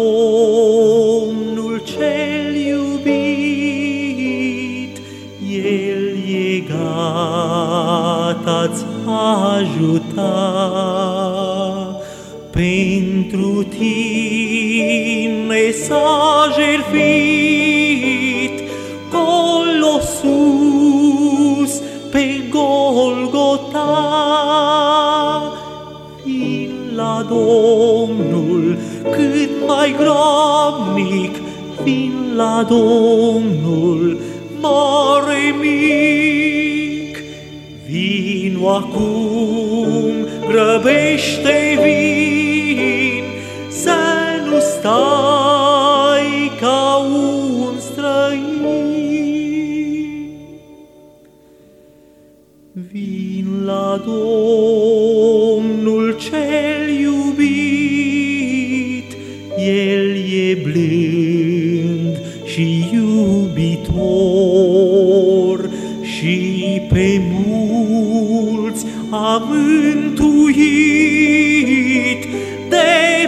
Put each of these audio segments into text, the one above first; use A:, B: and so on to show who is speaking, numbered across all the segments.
A: Domnul cel iubit, El e gata-ți ajuta. Pentru tine s-a jertfit colo sus pe Golgota. Vin la Domnul cât mai grabnic, vin la Domnul mare mic. Vino acum, grăbește, vin, să nu stai ca un străin. Vin la Domnul cel iubit, El e blând și iubitor și pe mulți a mântuit de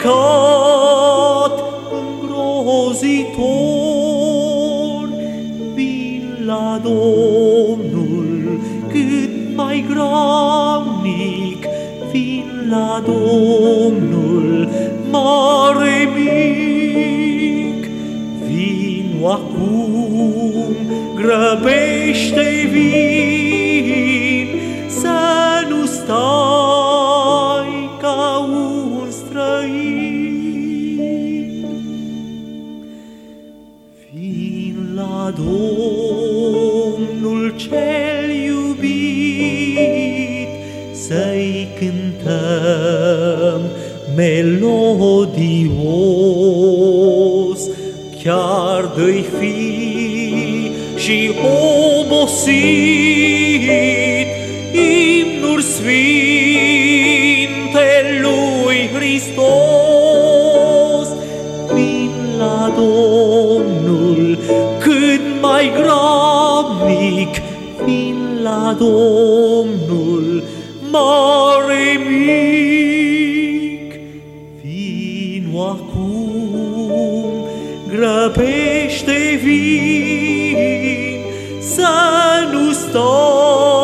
A: păcat îngrozitor. Vin la Domnul cât mai grabnic, vin la Domnul mare mic. Vino acum, grăbește, vin, să nu stai ca un străin. Vin la Domnul cel iubit, să-i cântăm melodios, chiar dă-i fi și obosit, imnuri sfinte lui Hristos. Vin la Domnul cât mai grabnic, vin la Domnul mare mic. Vino acum, grăbește, vin, să nu stai